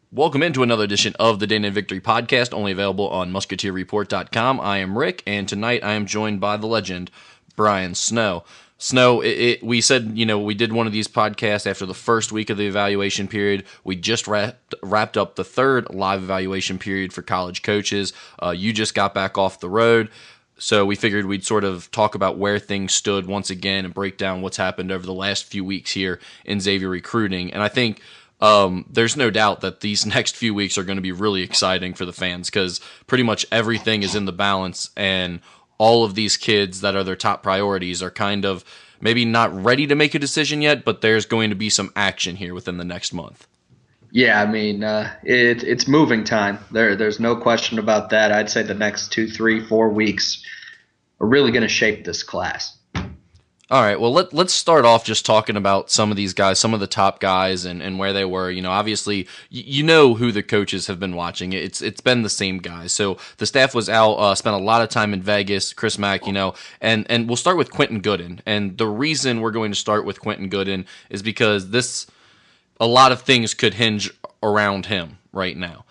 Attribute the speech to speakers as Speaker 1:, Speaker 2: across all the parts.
Speaker 1: Welcome into another edition of the Day Night Victory podcast, only available on musketeerreport.com. I am Rick, and tonight I am joined by the legend, Brian Snow. Snow, we said, we did one of these podcasts after the first week of the evaluation period. We just wrapped up the third live evaluation period for college coaches. You just got back off the road, so we figured we'd sort of talk about where things stood once again and break down what's happened over the last few weeks here in Xavier recruiting. And I think there's no doubt that these next few weeks are going to be really exciting for the fans because pretty much everything is in the balance, and all of these kids that are their top priorities are kind of maybe not ready to make a decision yet, but there's going to be some action here within the next month.
Speaker 2: Yeah, I mean, it's moving time. There's no question about that. I'd say the next 2, 3, 4 weeks are really going to shape this class.
Speaker 1: All right, well, let's start off just talking about some of these guys, some of the top guys and where they were. Obviously, you know who the coaches have been watching. It's been the same guys. So the staff was out, spent a lot of time in Vegas, Chris Mack, and we'll start with Quentin Goodin. And the reason we're going to start with Quentin Goodin is because a lot of things could hinge around him right now.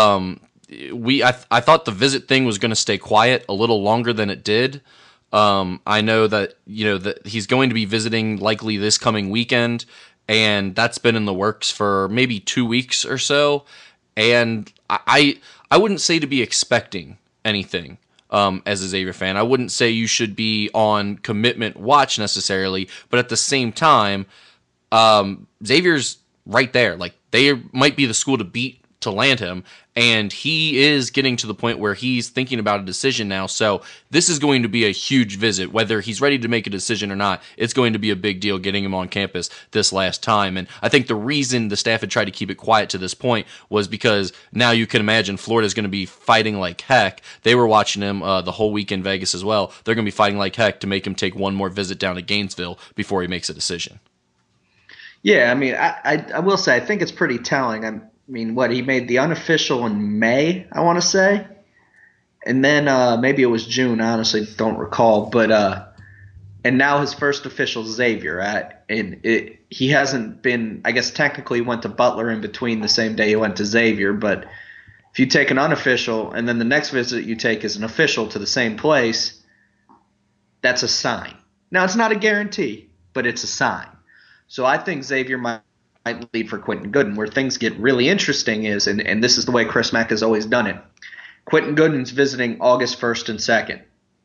Speaker 1: I thought the visit thing was going to stay quiet a little longer than it did. I know that that he's going to be visiting likely this coming weekend, and that's been in the works for maybe 2 weeks or so. And I wouldn't say to be expecting anything as a Xavier fan. I wouldn't say you should be on commitment watch necessarily, but at the same time, Xavier's right there. Like, they might be the school to beat to land him, and he is getting to the point where he's thinking about a decision now. So this is going to be a huge visit. Whether he's ready to make a decision or not, it's going to be a big deal getting him on campus this last time. And I think the reason the staff had tried to keep it quiet to this point was because now you can imagine Florida's going to be fighting like heck. They were watching him the whole week in Vegas as well. They're going to be fighting like heck to make him take one more visit down to Gainesville before he makes a decision.
Speaker 2: Yeah, I mean, I will say I think it's pretty telling. I mean, he made the unofficial in May, I want to say. And then maybe it was June, I honestly don't recall. But and now his first official Xavier. He hasn't been, I guess technically went to Butler in between the same day he went to Xavier. But if you take an unofficial and then the next visit you take is an official to the same place, that's a sign. Now, it's not a guarantee, but it's a sign. So I think Xavier might lead for Quentin Goodin. Where things get really interesting is, and this is the way Chris Mack has always done it, Quentin Goodin's visiting August 1st and 2nd.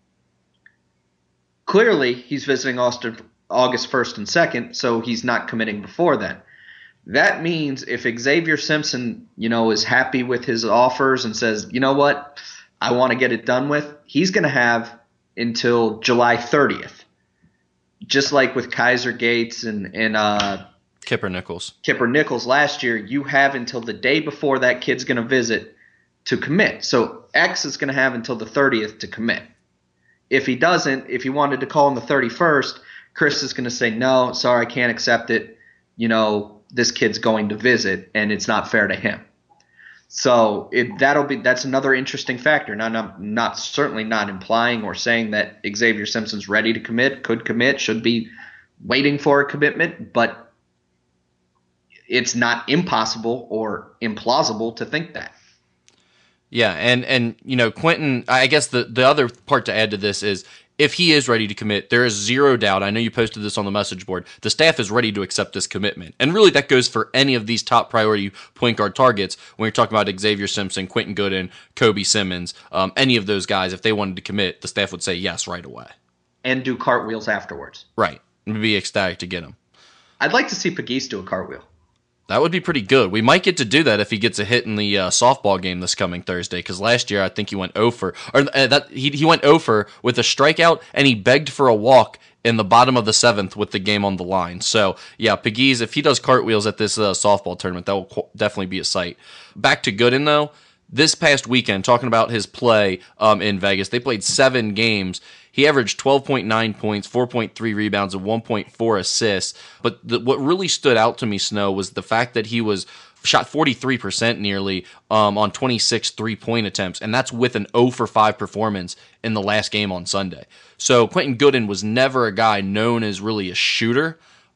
Speaker 2: Clearly, he's visiting August 1st and 2nd, so he's not committing before then. That means if Xavier Simpson, is happy with his offers and says, you know what, I want to get it done with, he's going to have until July 30th. Just like with Kaiser Gates and
Speaker 1: Kipper Nichols
Speaker 2: last year, you have until the day before that kid's going to visit to commit. So X is going to have until the 30th to commit. If he doesn't, if he wanted to call on the 31st, Chris is going to say, no, sorry, I can't accept it. This kid's going to visit, and it's not fair to him. So that's another interesting factor. Now, I'm certainly not implying or saying that Xavier Simpson's ready to commit, could commit, should be waiting for a commitment, but it's not impossible or implausible to think that.
Speaker 1: Yeah, and Quentin, I guess the other part to add to this is if he is ready to commit, there is zero doubt. I know you posted this on the message board. The staff is ready to accept this commitment. And really that goes for any of these top priority point guard targets when you're talking about Xavier Simpson, Quentin Goodin, Kobe Simmons, any of those guys. If they wanted to commit, the staff would say yes right away.
Speaker 2: And do cartwheels afterwards.
Speaker 1: Right. And be ecstatic to get him.
Speaker 2: I'd like to see Pegues do a cartwheel.
Speaker 1: That would be pretty good. We might get to do that if he gets a hit in the softball game this coming Thursday, because last year I think he went 0 for, he went 0 for with a strikeout, and he begged for a walk in the bottom of the 7th with the game on the line. So, yeah, Pegues, if he does cartwheels at this softball tournament, that will definitely be a sight. Back to Goodin, though. This past weekend, talking about his play in Vegas, they played 7 games. He averaged 12.9 points, 4.3 rebounds, and 1.4 assists. But what really stood out to me, Snow, was the fact that he shot 43% nearly on 26 three-point attempts, and that's with an 0 for 5 performance in the last game on Sunday. So Quentin Goodin was never a guy known as really a shooter.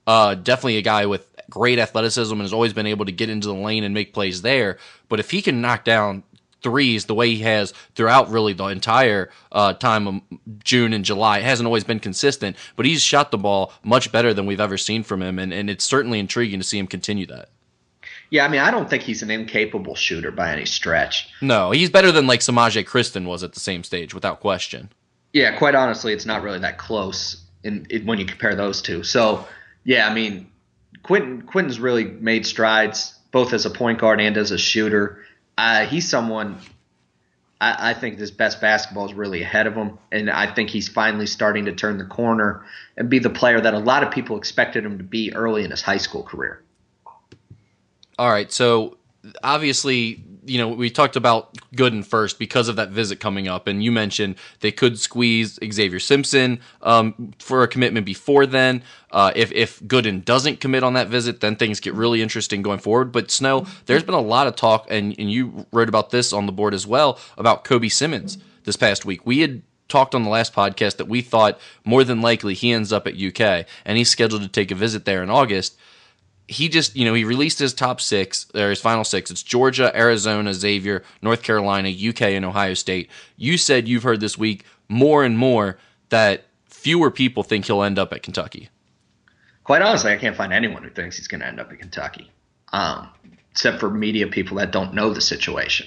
Speaker 1: Definitely a guy with great athleticism and has always been able to get into the lane and make plays there. But if he can knock down threes the way he has throughout really the entire time of June and July, it hasn't always been consistent, but he's shot the ball much better than we've ever seen from him, and it's certainly intriguing to see him continue that.
Speaker 2: Yeah, I mean, I don't think he's an incapable shooter by any stretch.
Speaker 1: No, he's better than like Samaje Cristen was at the same stage, without question.
Speaker 2: Yeah, quite honestly, it's not really that close when you compare those two. So, yeah, I mean, Quentin's really made strides both as a point guard and as a shooter. He's someone I think his best basketball is really ahead of him, and I think he's finally starting to turn the corner and be the player that a lot of people expected him to be early in his high school career.
Speaker 1: All right, so obviously, we talked about Gooden first because of that visit coming up, and you mentioned they could squeeze Xavier Simpson for a commitment before then. If Gooden doesn't commit on that visit, then things get really interesting going forward. But Snow, there's been a lot of talk, and you wrote about this on the board as well, about Kobe Simmons this past week. We had talked on the last podcast that we thought more than likely he ends up at UK, and he's scheduled to take a visit there in August. He just, he released his top six, or his final six. It's Georgia, Arizona, Xavier, North Carolina, UK, and Ohio State. You said you've heard this week more and more that fewer people think he'll end up at Kentucky.
Speaker 2: Quite honestly, I can't find anyone who thinks he's going to end up at Kentucky, except for media people that don't know the situation.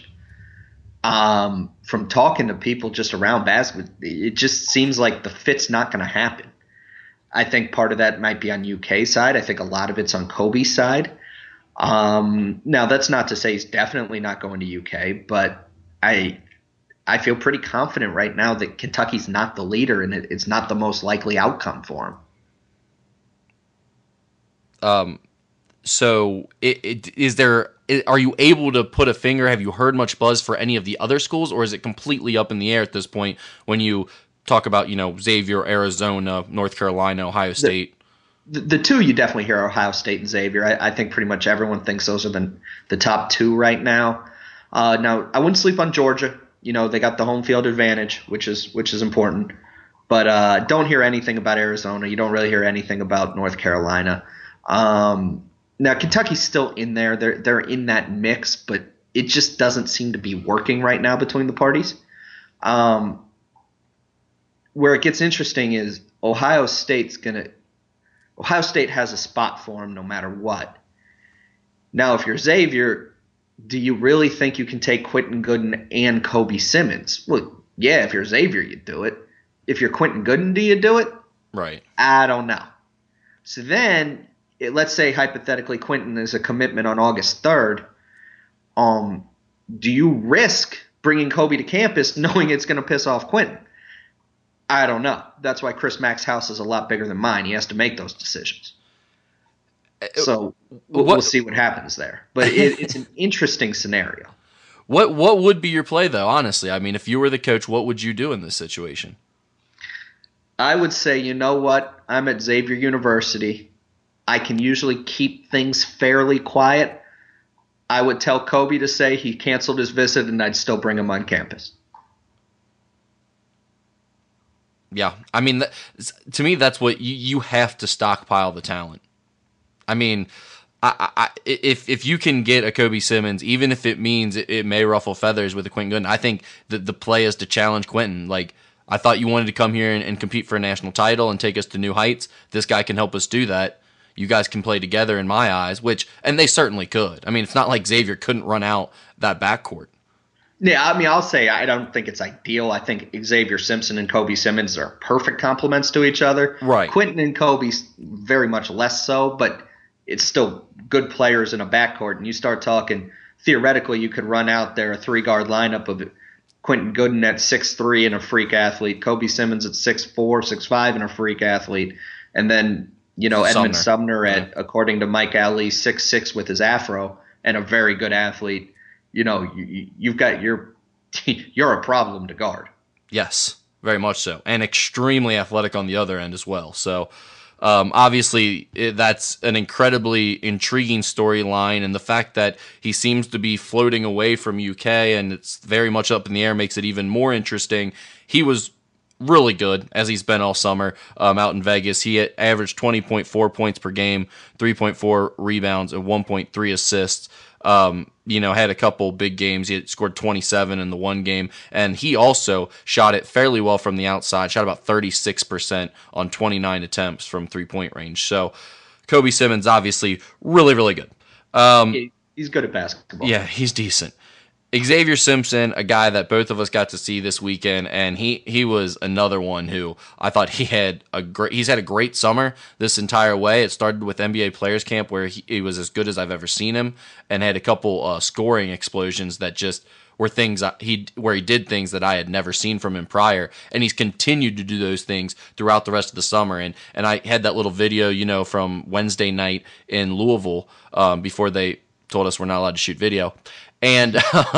Speaker 2: From talking to people just around basketball, it just seems like the fit's not going to happen. I think part of that might be on UK side. I think a lot of it's on Kobe's side. Now, that's not to say he's definitely not going to UK, but I feel pretty confident right now that Kentucky's not the leader and it's not the most likely outcome for him.
Speaker 1: So are you able to put a finger? Have you heard much buzz for any of the other schools, or is it completely up in the air at this point when you talk about, Xavier, Arizona, North Carolina, Ohio State?
Speaker 2: The two you definitely hear are Ohio State and Xavier. I think pretty much everyone thinks those are the top two right now. Now, I wouldn't sleep on Georgia. They got the home field advantage, which is important. But don't hear anything about Arizona. You don't really hear anything about North Carolina. Now, Kentucky's still in there. They're in that mix, but it just doesn't seem to be working right now between the parties. Where it gets interesting is Ohio State has a spot for him no matter what. Now, if you're Xavier, do you really think you can take Quentin Gooden and Kobe Simmons? Well, yeah, if you're Xavier, you do it. If you're Quentin Gooden, do you do it?
Speaker 1: Right.
Speaker 2: I don't know. So then, let's say hypothetically Quentin is a commitment on August 3rd. Do you risk bringing Kobe to campus knowing it's going to piss off Quentin? I don't know. That's why Chris Mack's house is a lot bigger than mine. He has to make those decisions. So we'll see what happens there. But it's an interesting scenario.
Speaker 1: What would be your play, though, honestly? I mean, if you were the coach, what would you do in this situation?
Speaker 2: I would say, you know what? I'm at Xavier University. I can usually keep things fairly quiet. I would tell Kobe to say he canceled his visit, and I'd still bring him on campus.
Speaker 1: Yeah, I mean, to me, that's what you have to stockpile the talent. I mean, if you can get a Kobe Simmons, even if it means it may ruffle feathers with a Quentin Gooden, I think that the play is to challenge Quentin. Like, I thought you wanted to come here and compete for a national title and take us to new heights. This guy can help us do that. You guys can play together in my eyes, and they certainly could. I mean, it's not like Xavier couldn't run out that backcourt.
Speaker 2: Yeah, I mean, I'll say I don't think it's ideal. I think Xavier Simpson and Kobe Simmons are perfect complements to each other.
Speaker 1: Right.
Speaker 2: Quentin and Kobe's very much less so, but it's still good players in a backcourt. And you start talking, theoretically, you could run out there a three-guard lineup of Quentin Gooden at 6'3" and a freak athlete, Kobe Simmons at 6'4", 6'5", and a freak athlete, and then Edmund Sumner at, according to Mike Alley, 6'6" with his afro and a very good athlete. You've got you're a problem to guard.
Speaker 1: Yes, very much so, and extremely athletic on the other end as well. So, obviously, that's an incredibly intriguing storyline, and the fact that he seems to be floating away from UK and it's very much up in the air makes it even more interesting. He was really good, as he's been all summer out in Vegas. He averaged 20.4 points per game, 3.4 rebounds, and 1.3 assists. Had a couple big games. He had scored 27 in the one game, and he also shot it fairly well from the outside, shot about 36% on 29 attempts from three-point range. So Kobe Simmons, obviously, really, really good.
Speaker 2: He's good at basketball.
Speaker 1: Yeah, he's decent. Xavier Simpson, a guy that both of us got to see this weekend, and he was another one who I thought he's had a great summer this entire way. It started with NBA Players Camp, where he was as good as I've ever seen him, and had a couple scoring explosions that just were things where he did things that I had never seen from him prior, and he's continued to do those things throughout the rest of the summer. And I had that little video, from Wednesday night in Louisville before they told us we're not allowed to shoot video. And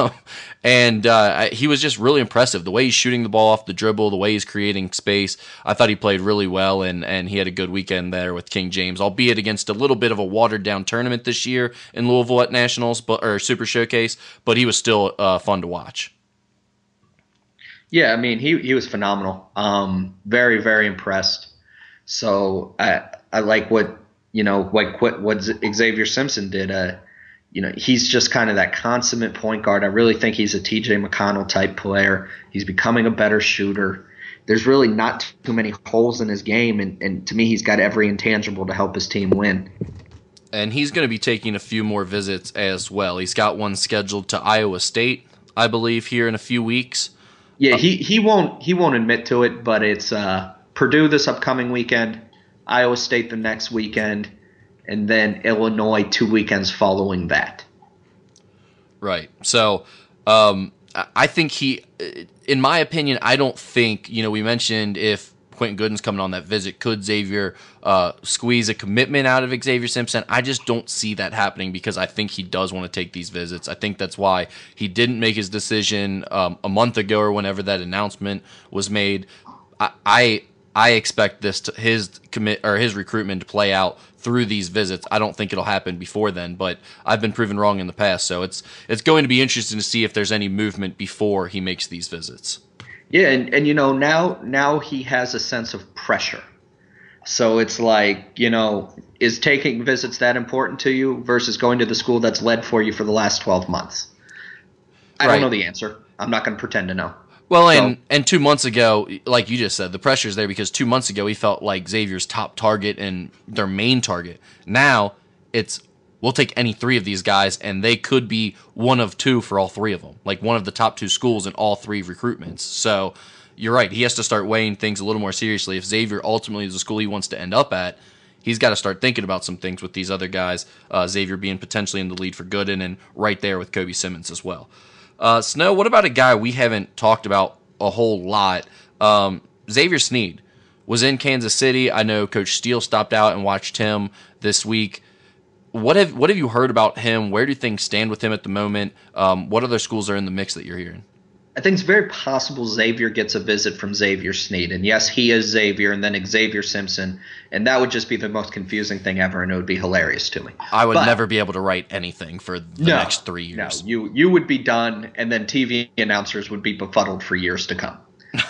Speaker 1: he was just really impressive. The way he's shooting the ball off the dribble, the way he's creating space, I thought he played really well, and he had a good weekend there with King James, albeit against a little bit of a watered-down tournament this year in Louisville at Nationals or Super Showcase, but he was still fun to watch.
Speaker 2: Yeah, I mean, he was phenomenal. Very, very impressed. So I like what Xavier Simpson did. He's just kind of that consummate point guard. I really think he's a TJ McConnell type player. He's becoming a better shooter. There's really not too many holes in his game, and to me, he's got every intangible to help his team win.
Speaker 1: And he's going to be taking a few more visits as well. He's got one scheduled to Iowa State, I believe, here in a few weeks.
Speaker 2: Yeah, he won't admit to it, but it's Purdue this upcoming weekend, Iowa State the next weekend, and then Illinois 2 weekends following that.
Speaker 1: Right. So I think in my opinion, I don't think, we mentioned if Quentin Gooden's coming on that visit, could Xavier squeeze a commitment out of Xavier Simpson? I just don't see that happening because I think he does want to take these visits. I think that's why he didn't make his decision a month ago or whenever that announcement was made. I expect his recruitment to play out through these visits. I don't think it'll happen before then, but I've been proven wrong in the past. So it's going to be interesting to see if there's any movement before he makes these visits.
Speaker 2: Yeah, and now he has a sense of pressure. So it's like, is taking visits that important to you versus going to the school that's led for you for the last 12 months? I don't know the answer. I'm not going to pretend to know.
Speaker 1: Well, and 2 months ago, like you just said, the pressure's there because 2 months ago he felt like Xavier's top target and their main target. Now we'll take any three of these guys, and they could be one of two for all three of them, like one of the top two schools in all three recruitments. So you're right. He has to start weighing things a little more seriously. If Xavier ultimately is the school he wants to end up at, he's got to start thinking about some things with these other guys, Xavier being potentially in the lead for Gooden and right there with Kobe Simmons as well. Snow, what about a guy we haven't talked about a whole lot? Xavier Sneed was in Kansas City. I know Coach Steele stopped out and watched him this week. What have you heard about him? Where do things stand with him at the moment? What other schools are in the mix that you're hearing?
Speaker 2: I think it's very possible Xavier gets a visit from Xavier Sneed. And yes, he is Xavier and then Xavier Simpson. And that would just be the most confusing thing ever, and it would be hilarious to me.
Speaker 1: I would never be able to write anything for the next 3 years.
Speaker 2: No, you would be done, and then TV announcers would be befuddled for years to come.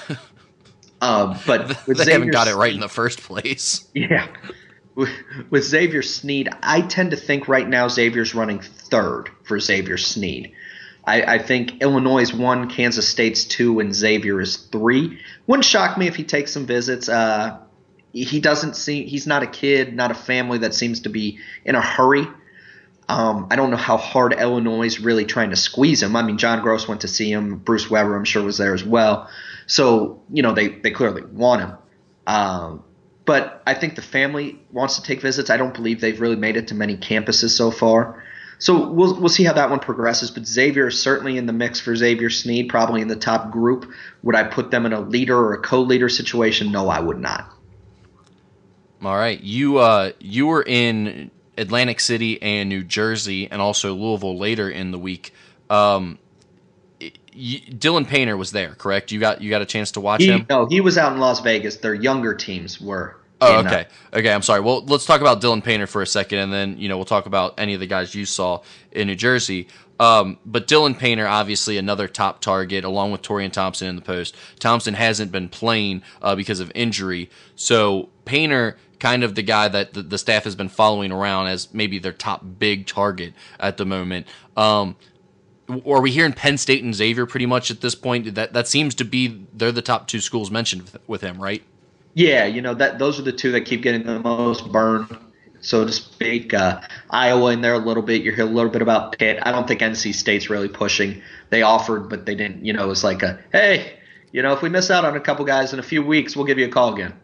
Speaker 2: But
Speaker 1: they haven't got it right in the first place.
Speaker 2: Yeah. With Xavier Sneed, I tend to think right now Xavier's running third for Xavier Sneed. I think Illinois is 1, Kansas State's 2, and Xavier is 3. Wouldn't shock me if he takes some visits. He's not a kid, not a family that seems to be in a hurry. I don't know how hard Illinois is really trying to squeeze him. I mean, John Gross went to see him. Bruce Weber, I'm sure, was there as well. So, they clearly want him. But I think the family wants to take visits. I don't believe they've really made it to many campuses so far. So we'll see how that one progresses. But Xavier is certainly in the mix for Xavier Sneed, probably in the top group. Would I put them in a leader or a co-leader situation? No, I would not.
Speaker 1: All right. You were in Atlantic City and New Jersey and also Louisville later in the week. Dylan Painter was there, correct? You got a chance to watch him?
Speaker 2: No, he was out in Las Vegas. Their younger teams were
Speaker 1: Oh, okay. Okay, I'm sorry. Well, let's talk about Dylan Painter for a second, and then we'll talk about any of the guys you saw in New Jersey. But Dylan Painter, obviously another top target, along with Torian Thompson in the post. Thompson hasn't been playing because of injury, so Painter, kind of the guy that the staff has been following around as maybe their top big target at the moment. Are we hearing Penn State and Xavier pretty much at this point? That seems to be they're the top two schools mentioned with him, right?
Speaker 2: Yeah, that those are the two that keep getting the most burn, so to speak. Iowa in there a little bit. You hear a little bit about Pitt. I don't think NC State's really pushing. They offered, but they didn't. It was like hey, if we miss out on a couple guys in a few weeks, we'll give you a call again.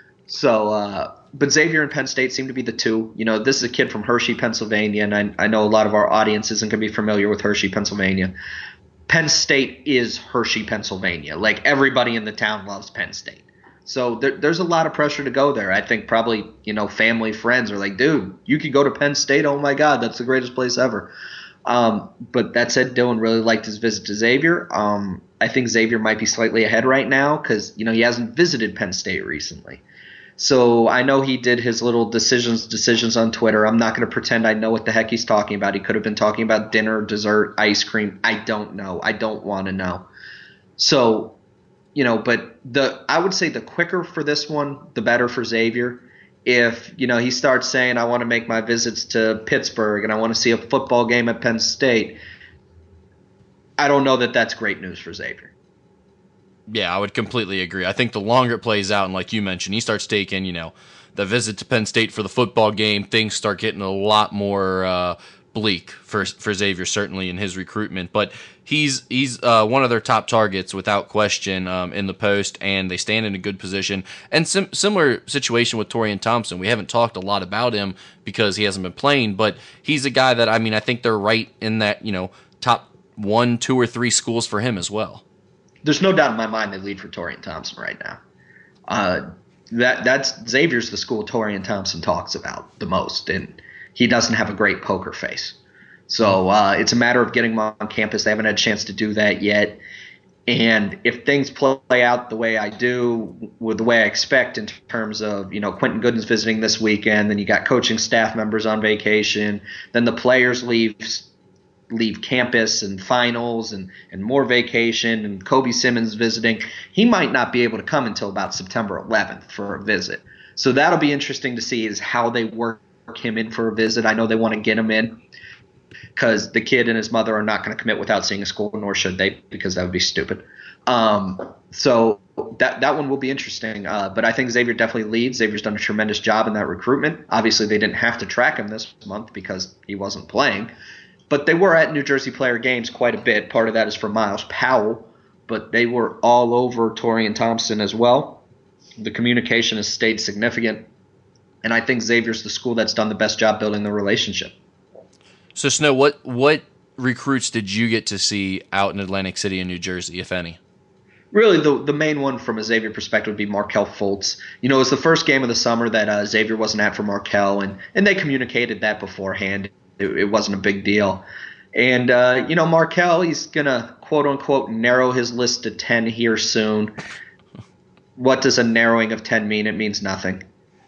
Speaker 2: So, but Xavier and Penn State seem to be the two. This is a kid from Hershey, Pennsylvania, and I know a lot of our audience isn't going to be familiar with Hershey, Pennsylvania. Penn State is Hershey, Pennsylvania. Like, everybody in the town loves Penn State. So there's a lot of pressure to go there. I think probably, family, friends are like, dude, you could go to Penn State. Oh, my God, that's the greatest place ever. But that said, Dylan really liked his visit to Xavier. I think Xavier might be slightly ahead right now because, he hasn't visited Penn State recently. So I know he did his little decisions on Twitter. I'm not going to pretend I know what the heck he's talking about. He could have been talking about dinner, dessert, ice cream. I don't know. I don't want to know. So but I would say the quicker for this one, the better for Xavier. If, he starts saying, I want to make my visits to Pittsburgh and I want to see a football game at Penn State, I don't know that that's great news for Xavier.
Speaker 1: Yeah, I would completely agree. I think the longer it plays out, and like you mentioned, he starts taking, the visit to Penn State for the football game, things start getting a lot more bleak for Xavier, certainly in his recruitment. But he's one of their top targets without question in the post, and they stand in a good position. And similar situation with Torian Thompson. We haven't talked a lot about him because he hasn't been playing, but he's a guy that, I think they're right in that, top 1, 2, or 3 schools for him as well.
Speaker 2: There's no doubt in my mind they lead for Torian Thompson right now. That's Xavier's the school Torian Thompson talks about the most, and he doesn't have a great poker face. So it's a matter of getting him on campus. They haven't had a chance to do that yet. And if things play out the way I do, with the way I expect in terms of, Quentin Gooden's visiting this weekend, then you got coaching staff members on vacation, then the players leave campus and finals and more vacation, and Kobe Simmons visiting, he might not be able to come until about September 11th for a visit. So that'll be interesting to see is how they work him in for a visit. I know they want to get him in because the kid and his mother are not going to commit without seeing a school, nor should they, because that would be stupid. So that one will be interesting. But I think Xavier definitely leads. Xavier's done a tremendous job in that recruitment. Obviously, they didn't have to track him this month because he wasn't playing. But they were at New Jersey Player Games quite a bit. Part of that is for Miles Powell, but they were all over Torian Thompson as well. The communication has stayed significant, and I think Xavier's the school that's done the best job building the relationship.
Speaker 1: So, Snow, what recruits did you get to see out in Atlantic City and New Jersey, if any?
Speaker 2: Really, the main one from a Xavier perspective would be Markelle Fultz. It was the first game of the summer that Xavier wasn't at for Markelle, and they communicated that beforehand. It wasn't a big deal. And, Markelle, he's going to, quote-unquote, narrow his list to 10 here soon. What does a narrowing of 10 mean? It means nothing.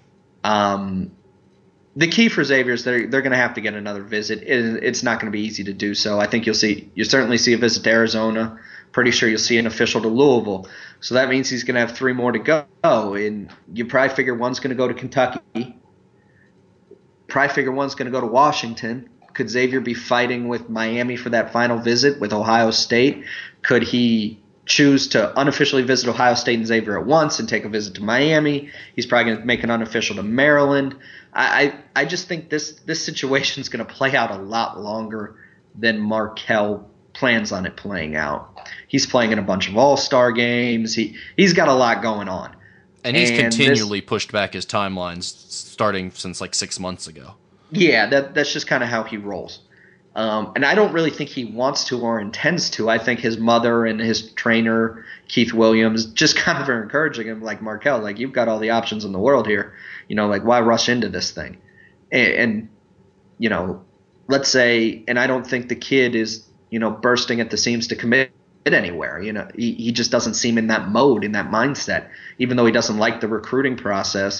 Speaker 2: The key for Xavier is they're going to have to get another visit. It's not going to be easy to do so. I think you'll certainly see a visit to Arizona. Pretty sure you'll see an official to Louisville. So that means he's going to have 3 more to go. And you probably figure one's going to go to Kentucky. Probably figure one's going to go to Washington. Could Xavier be fighting with Miami for that final visit with Ohio State? Could he choose to unofficially visit Ohio State and Xavier at once and take a visit to Miami? He's probably going to make an unofficial to Maryland. I just think this situation is going to play out a lot longer than Markelle plans on it playing out. He's playing in a bunch of all-star games. He's got a lot going on.
Speaker 1: And he's continually pushed back his timelines starting since like 6 months ago.
Speaker 2: Yeah, that's just kind of how he rolls. And I don't really think he wants to or intends to. I think his mother and his trainer, Keith Williams, just kind of are encouraging him, like, Markelle, like, you've got all the options in the world here. Like, why rush into this thing? And let's say, and I don't think the kid is, bursting at the seams to commit anywhere. He just doesn't seem in that mode, in that mindset, even though he doesn't like the recruiting process.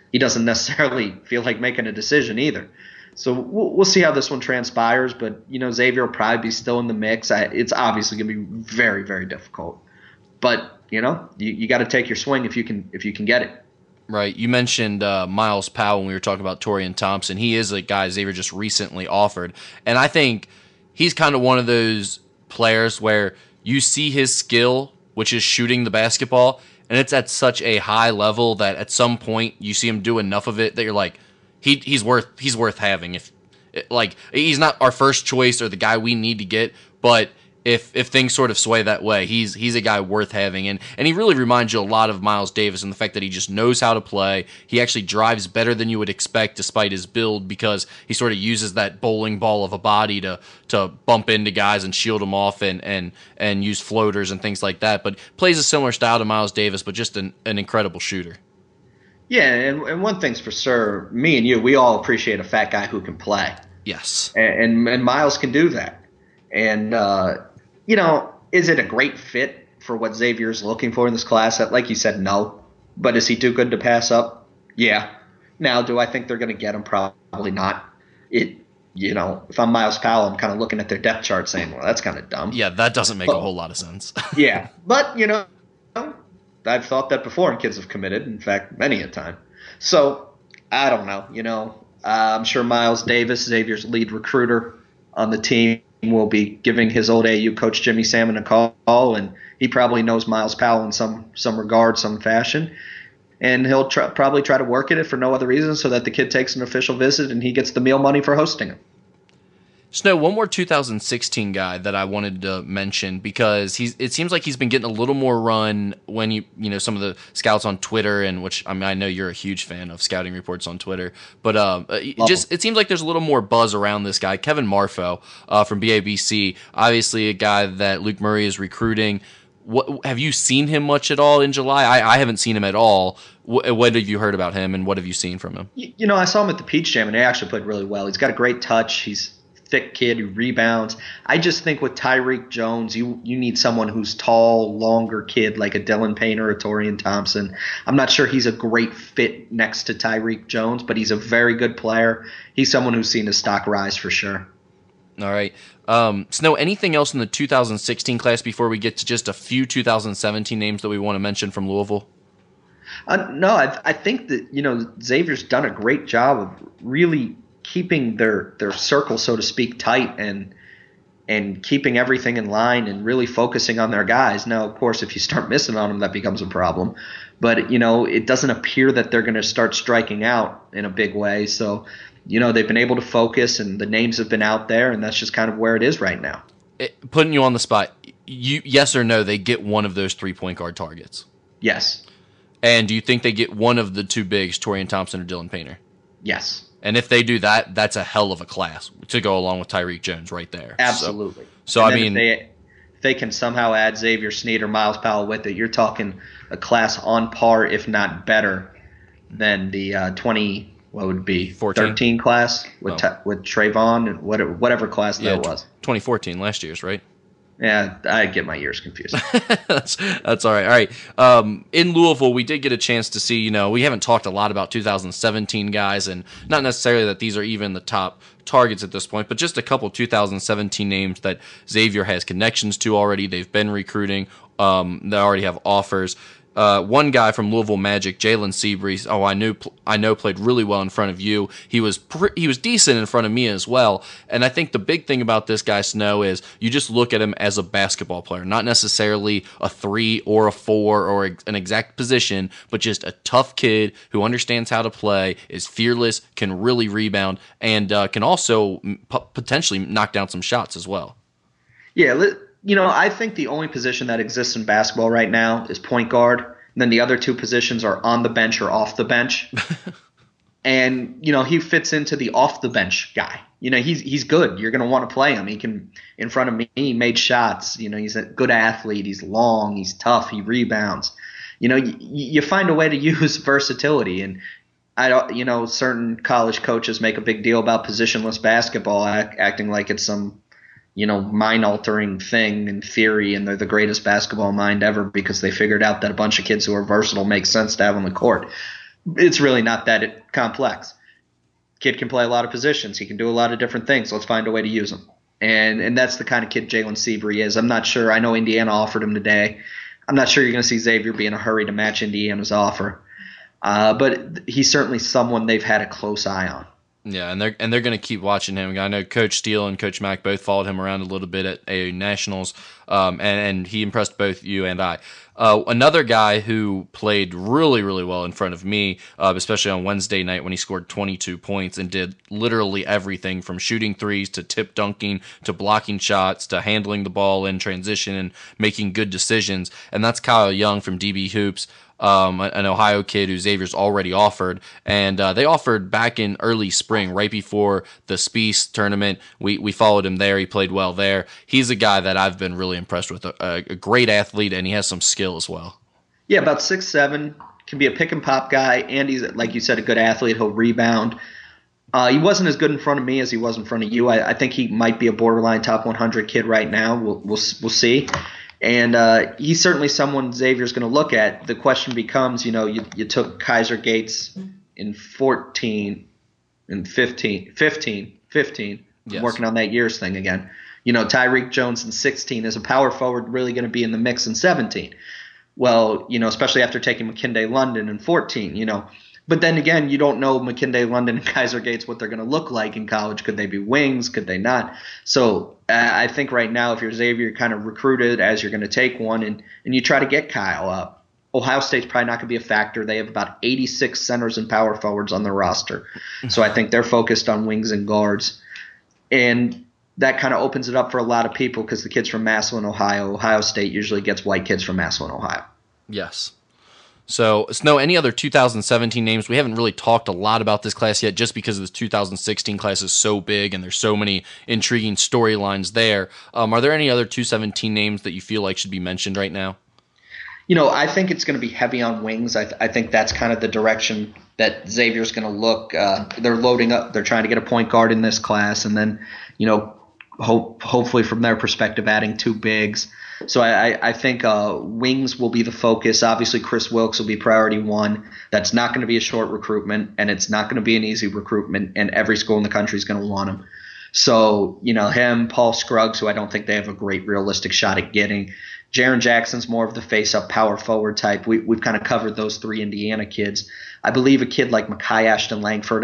Speaker 2: he doesn't necessarily feel like making a decision either. So we'll see how this one transpires. But, Xavier will probably be still in the mix. It's obviously going to be very, very difficult. But, you got to take your swing if you can get it.
Speaker 1: Right. You mentioned Miles Powell when we were talking about Torian Thompson. He is a guy Xavier just recently offered. And I think he's kind of one of those players where you see his skill, which is shooting the basketball, and it's at such a high level that at some point you see him do enough of it that you're like, he's worth having. If like he's not our first choice or the guy we need to get, but if things sort of sway that way, he's a guy worth having. And he really reminds you a lot of Miles Davis in the fact that he just knows how to play. He actually drives better than you would expect despite his build, because he sort of uses that bowling ball of a body to bump into guys and shield them off and use floaters and things like that. But plays a similar style to Miles Davis, but just an incredible shooter.
Speaker 2: Yeah, and one thing's for sure, me and you, we all appreciate a fat guy who can play.
Speaker 1: Yes.
Speaker 2: And Miles can do that. And, is it a great fit for what Xavier's looking for in this class? Like you said, no. But is he too good to pass up? Yeah. Now, do I think they're going to get him? Probably not. If I'm Miles Powell, I'm kind of looking at their depth chart saying, well, that's kind of dumb.
Speaker 1: Yeah, that doesn't make a whole lot of sense.
Speaker 2: Yeah. But, I've thought that before, and kids have committed, in fact, many a time. So, I don't know. I'm sure Miles Davis, Xavier's lead recruiter on the team, will be giving his old AU coach Jimmy Salmon a call, and he probably knows Miles Powell in some regard, some fashion. And he'll probably try to work at it for no other reason so that the kid takes an official visit and he gets the meal money for hosting him.
Speaker 1: Snow, one more 2016 guy that I wanted to mention, because it seems like he's been getting a little more run when some of the scouts on Twitter, and which I know you're a huge fan of scouting reports on Twitter, but it seems like there's a little more buzz around this guy, Kevin Marfo from BABC, obviously a guy that Luke Murray is recruiting. Have you seen him much at all in July? I haven't seen him at all. What have you heard about him, and what have you seen from him?
Speaker 2: I saw him at the Peach Jam, and he actually played really well. He's got a great touch. He's thick kid who rebounds. I just think with Tyreek Jones, you need someone who's tall, longer kid like a Dylan Payne or a Torian Thompson. I'm not sure he's a great fit next to Tyreek Jones, but he's a very good player. He's someone who's seen his stock rise for sure.
Speaker 1: All right. Snow, anything else in the 2016 class before we get to just a few 2017 names that we want to mention from Louisville?
Speaker 2: No, I think that, Xavier's done a great job of really keeping their circle, so to speak, tight and keeping everything in line and really focusing on their guys. Now, of course, if you start missing on them, that becomes a problem. But, it doesn't appear that they're going to start striking out in a big way. So, they've been able to focus, and the names have been out there, and that's just kind of where it is right now.
Speaker 1: Putting you on the spot, yes or no, they get one of those 3-point guard targets?
Speaker 2: Yes.
Speaker 1: And do you think they get one of the two bigs, Torian Thompson or Dylan Painter?
Speaker 2: Yes.
Speaker 1: And if they do that, that's a hell of a class to go along with Tyreek Jones right there.
Speaker 2: Absolutely.
Speaker 1: So I mean,
Speaker 2: if they can somehow add Xavier Sneed or Miles Powell with it, you're talking a class on par, if not better, than the 13 class with Trayvon and whatever class that was.
Speaker 1: 2014, last year's, right?
Speaker 2: Yeah, I get my years confused.
Speaker 1: That's all right. All right. In Louisville, we did get a chance to see, we haven't talked a lot about 2017 guys, and not necessarily that these are even the top targets at this point, but just a couple 2017 names that Xavier has connections to already. They've been recruiting. They already have offers. One guy from Louisville Magic, Jalen Seabree. I know played really well in front of you. He was decent in front of me as well. And I think the big thing about this guy, Snow, is you just look at him as a basketball player, not necessarily a 3 or a 4 or an exact position, but just a tough kid who understands how to play, is fearless, can really rebound, and can also potentially knock down some shots as well.
Speaker 2: Yeah. I think the only position that exists in basketball right now is point guard. And then the other two positions are on the bench or off the bench. And, he fits into the off the bench guy. He's good. You're going to want to play him. He can, in front of me, he made shots. He's a good athlete. He's long. He's tough. He rebounds. You find a way to use versatility. And certain college coaches make a big deal about positionless basketball, acting like it's some mind-altering thing in theory, and they're the greatest basketball mind ever because they figured out that a bunch of kids who are versatile make sense to have on the court. It's really not that complex. Kid can play a lot of positions. He can do a lot of different things. Let's find a way to use him. And that's the kind of kid Jalen Seabury is. I'm not sure. I know Indiana offered him today. I'm not sure you're going to see Xavier be in a hurry to match Indiana's offer. But he's certainly someone they've had a close eye on.
Speaker 1: Yeah, and they're going to keep watching him. I know Coach Steele and Coach Mack both followed him around a little bit at AAU Nationals, and he impressed both you and I. Another guy who played really, really well in front of me, especially on Wednesday night when he scored 22 points and did literally everything from shooting threes to tip dunking to blocking shots to handling the ball in transition and making good decisions, and that's Kyle Young from DB Hoops. An Ohio kid who Xavier's already offered, and they offered back in early spring, right before the Spiece tournament. We followed him there. He played well there. He's a guy that I've been really impressed with, a great athlete, and he has some skill as well.
Speaker 2: Yeah, about 6'7", can be a pick and pop guy, and he's, like you said, a good athlete. He'll rebound. He wasn't as good in front of me as he was in front of you. I think he might be a borderline top 100 kid right now. We'll see. And he's certainly someone Xavier's going to look at. The question becomes, you took Kaiser Gates in 14 and 15,
Speaker 1: Yes.
Speaker 2: working on that years thing again. Tyreek Jones in 16 is a power forward really going to be in the mix in 17. Well, especially after taking McKinday London in 14, But then again, you don't know McKinday London and Kaiser Gates what they're going to look like in college. Could they be wings? Could they not? So I think right now, if you're Xavier, you're kind of recruited as you're going to take one, and you try to get Kyle up. Ohio State's probably not going to be a factor. They have about 86 centers and power forwards on their roster. So I think they're focused on wings and guards. And that kind of opens it up for a lot of people because the kids from Massillon, Ohio State usually gets white kids from Massillon, Ohio.
Speaker 1: Yes. So, Snow, any other 2017 names? We haven't really talked a lot about this class yet just because this 2016 class is so big and there's so many intriguing storylines there. Are there any other 2017 names that you feel like should be mentioned right now?
Speaker 2: I think it's going to be heavy on wings. I think that's kind of the direction that Xavier's going to look. They're loading up. They're trying to get a point guard in this class, and then, hopefully from their perspective, adding two bigs. So I think wings will be the focus. Obviously, Chris Wilkes will be priority one. That's not going to be a short recruitment, and it's not going to be an easy recruitment, and every school in the country is going to want him. So, him, Paul Scruggs, who I don't think they have a great realistic shot at getting. Jaron Jackson's more of the face-up power forward type. We've kind of covered those three Indiana kids. I believe a kid like Makai Ashton Langford,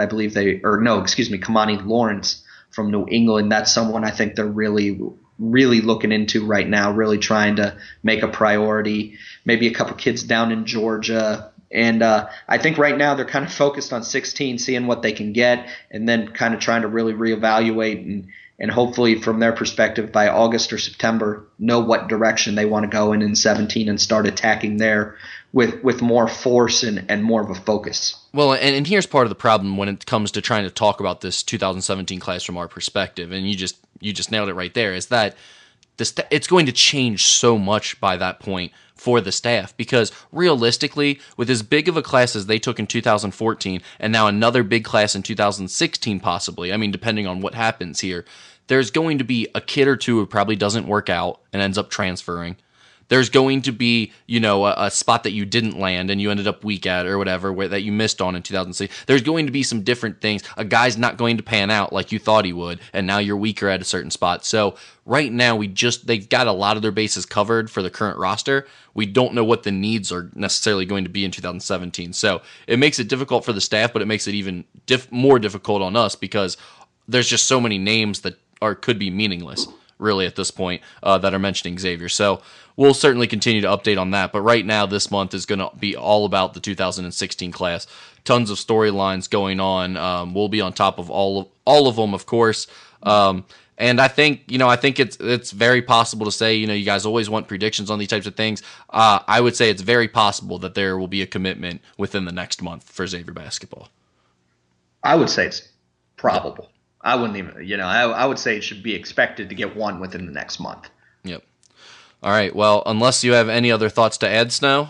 Speaker 2: Kamani Lawrence from New England, that's someone I think they're really looking into right now, really trying to make a priority. Maybe a couple kids down in Georgia. And I think right now they're kind of focused on 16, seeing what they can get, and then kind of trying to really reevaluate and hopefully from their perspective by August or September know what direction they want to go in 17 and start attacking there with more force and more of a focus.
Speaker 1: Well, and here's part of the problem when it comes to trying to talk about this 2017 class from our perspective, and you just nailed it right there, is that it's going to change so much by that point for the staff, because realistically, with as big of a class as they took in 2014 and now another big class in 2016 possibly, I mean, depending on what happens here, there's going to be a kid or two who probably doesn't work out and ends up transferring. There's going to be, a spot that you didn't land and you ended up weak at or whatever that you missed on in 2006. There's going to be some different things. A guy's not going to pan out like you thought he would, and now you're weaker at a certain spot. So right now they've got a lot of their bases covered for the current roster. We don't know what the needs are necessarily going to be in 2017. So it makes it difficult for the staff, but it makes it even more difficult on us because there's just so many names that could be meaningless, really, at this point, that are mentioning Xavier. So we'll certainly continue to update on that. But right now, this month is going to be all about the 2016 class. Tons of storylines going on. We'll be on top of all of them, of course. And I think it's very possible to say, you guys always want predictions on these types of things. I would say it's very possible that there will be a commitment within the next month for Xavier basketball.
Speaker 2: I would say it's probable. I wouldn't even, I would say it should be expected to get one within the next month.
Speaker 1: Yep. All right. Well, unless you have any other thoughts to add, Snow?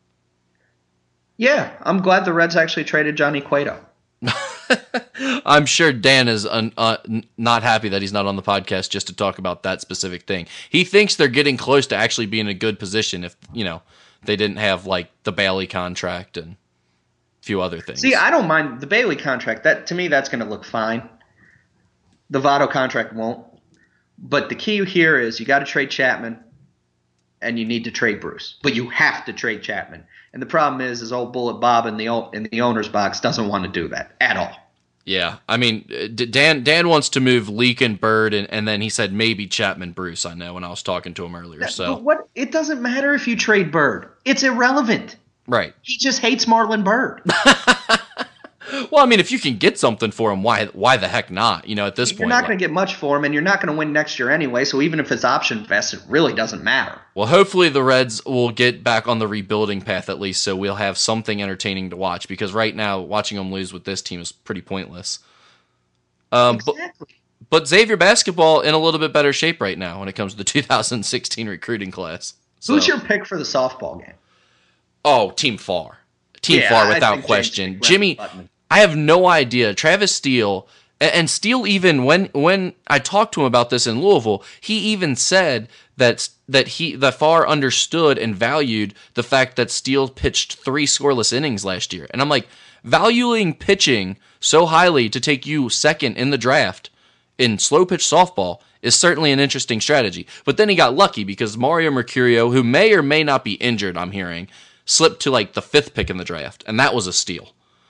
Speaker 2: Yeah, I'm glad the Reds actually traded Johnny Cueto.
Speaker 1: I'm sure Dan is not happy that he's not on the podcast just to talk about that specific thing. He thinks they're getting close to actually being in a good position if, they didn't have, like, the Bailey contract and few other things.
Speaker 2: See, I don't mind the Bailey contract. That to me, that's going to look fine. The Votto contract won't. But the key here is you got to trade Chapman, and you need to trade Bruce. But you have to trade Chapman. And the problem is old Bullet Bob in the owner's box doesn't want to do that at all.
Speaker 1: Yeah, I mean, Dan wants to move Leake and Bird, and then he said maybe Chapman Bruce. I know when I was talking to him earlier.
Speaker 2: But what? It doesn't matter if you trade Bird. It's irrelevant.
Speaker 1: Right.
Speaker 2: He just hates Marlon Bird.
Speaker 1: Well, I mean, if you can get something for him, why the heck not? At this point.
Speaker 2: You're not going to get much for him, and you're not going to win next year anyway, so even if it's option vest, it really doesn't matter.
Speaker 1: Well, hopefully the Reds will get back on the rebuilding path at least, so we'll have something entertaining to watch, because right now, watching them lose with this team is pretty pointless.
Speaker 2: Exactly.
Speaker 1: But Xavier basketball in a little bit better shape right now when it comes to the 2016 recruiting class. So.
Speaker 2: Who's your pick for the softball game?
Speaker 1: Oh, Team Far. Team Far, without question. Jimmy, I have no idea. Travis Steele, and Steele even, when I talked to him about this in Louisville, he even said that Far understood and valued the fact that Steele pitched 3 scoreless innings last year. And I'm like, valuing pitching so highly to take you second in the draft in slow pitch softball is certainly an interesting strategy. But then he got lucky because Mario Mercurio, who may or may not be injured, I'm hearing, slipped to like the 5th pick in the draft, and that was a steal.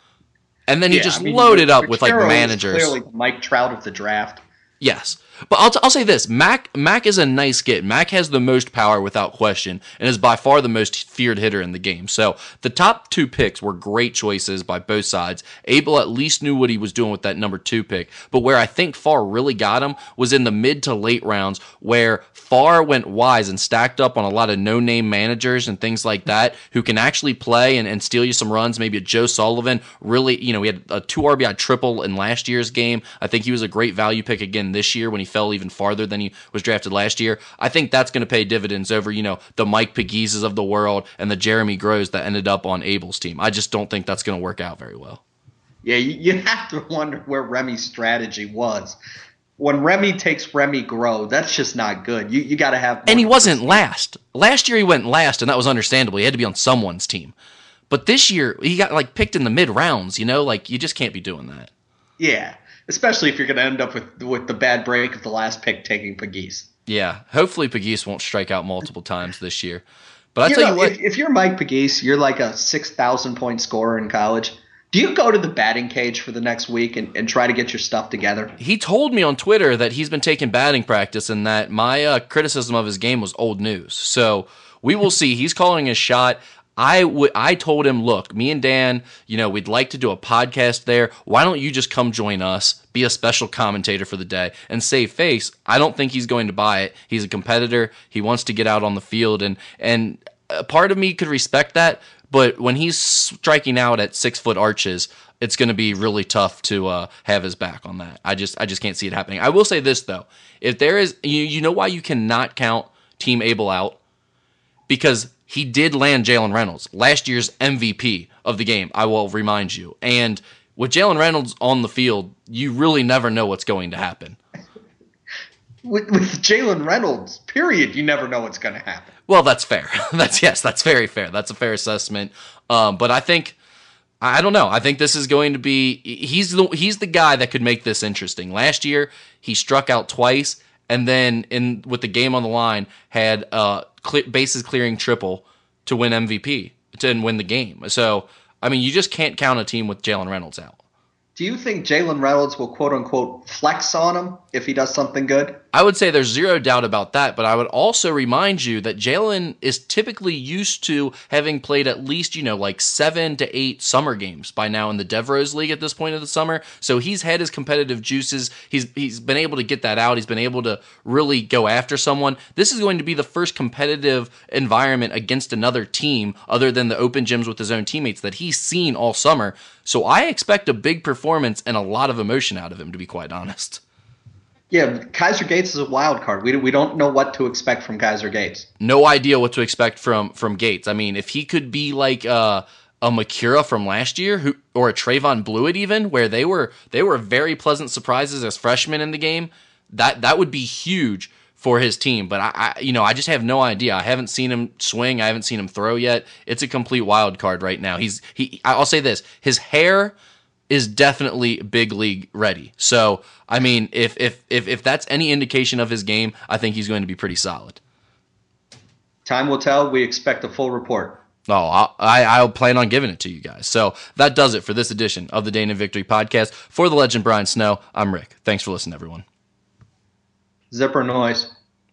Speaker 1: And then he loaded up with like managers.
Speaker 2: Clearly the Mike Trout of the draft.
Speaker 1: Yes. But I'll say this, Mac is a nice get. Mac has the most power without question and is by far the most feared hitter in the game. So the top 2 picks were great choices by both sides. Abel at least knew what he was doing with that number 2 pick. But where I think Far really got him was in the mid to late rounds where Far went wise and stacked up on a lot of no-name managers and things like that who can actually play and steal you some runs. Maybe a Joe Sullivan. Really, he had a 2 RBI triple in last year's game. I think he was a great value pick again this year when he fell even farther than he was drafted last year. I think that's going to pay dividends over, the Mike Pegueses of the world and the Jeremy Groves that ended up on Abel's team. I just don't think that's going to work out very well.
Speaker 2: Yeah, you have to wonder where Remy's strategy was. When Remy takes Remy Grow, that's just not good. You got to have.
Speaker 1: And he wasn't last. Last year he went last, and that was understandable. He had to be on someone's team. But this year he got picked in the mid rounds. You just can't be doing that.
Speaker 2: Yeah. Especially if you're going to end up with the bad break of the last pick taking Pegues.
Speaker 1: Yeah, hopefully Pegues won't strike out multiple times this year. But I tell you what,
Speaker 2: if you're Mike Pegues, you're like a 6,000-point scorer in college. Do you go to the batting cage for the next week and try to get your stuff together?
Speaker 1: He told me on Twitter that he's been taking batting practice and that my criticism of his game was old news. So we will see. He's calling his shot. I told him, look, me and Dan, we'd like to do a podcast there. Why don't you just come join us, be a special commentator for the day, and save face? I don't think he's going to buy it. He's a competitor. He wants to get out on the field, and a part of me could respect that. But when he's striking out at 6-foot arches, it's going to be really tough to have his back on that. I just can't see it happening. I will say this though: if there is, you know why you cannot count Team Abel out? Because he did land Jalen Reynolds, last year's MVP of the game, I will remind you. And with Jalen Reynolds on the field, you really never know what's going to happen.
Speaker 2: With Jalen Reynolds, period, you never know what's going to happen.
Speaker 1: Well, that's fair. That's very fair. That's a fair assessment. But I don't know. I think this is going to be he's the guy that could make this interesting. Last year, he struck out twice, and then with the game on the line, had bases clearing triple to win MVP to win the game. So I mean, you just can't count a team with Jalen Reynolds out.
Speaker 2: Do you think Jalen Reynolds will quote unquote flex on him if he does something good?
Speaker 1: I would say there's zero doubt about that, but I would also remind you that Jalen is typically used to having played at least, 7 to 8 summer games by now in the Devereaux League at this point of the summer. So he's had his competitive juices. He's been able to get that out. He's been able to really go after someone. This is going to be the first competitive environment against another team other than the open gyms with his own teammates that he's seen all summer. So I expect a big performance and a lot of emotion out of him, to be quite honest.
Speaker 2: Yeah, Kaiser Gates is a wild card. We don't know what to expect from Kaiser Gates.
Speaker 1: No idea what to expect from Gates. I mean, if he could be like a Makura from last year, or a Trayvon Blewett even, where they were very pleasant surprises as freshmen in the game, that would be huge for his team. But I just have no idea. I haven't seen him swing. I haven't seen him throw yet. It's a complete wild card right now. I'll say this: his hair is definitely big league ready. So I mean, if that's any indication of his game, I think he's going to be pretty solid.
Speaker 2: Time will tell. We expect a full report.
Speaker 1: Oh, I'll plan on giving it to you guys. So that does it for this edition of the Dane and Victory podcast. For the legend Brian Snow, I'm Rick. Thanks for listening, everyone.
Speaker 2: Zipper noise.